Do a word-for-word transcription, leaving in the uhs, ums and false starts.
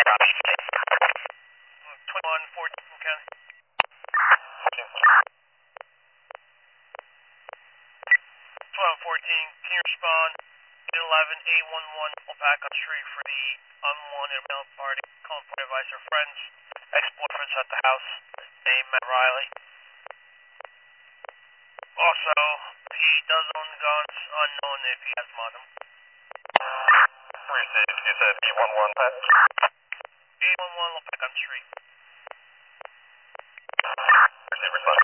twenty-one fourteen, Ken. twenty-one fourteen, can you respond? eight eleven, eight one one, back on street for the unwanted male party. Calling for advice or friends. Ex-boyfriend's at the house. Name Matt Riley. Also, he does own guns, unknown if he has them on him. Received, you said eight one one, Pat? eight one one, back on street. Receive, respond.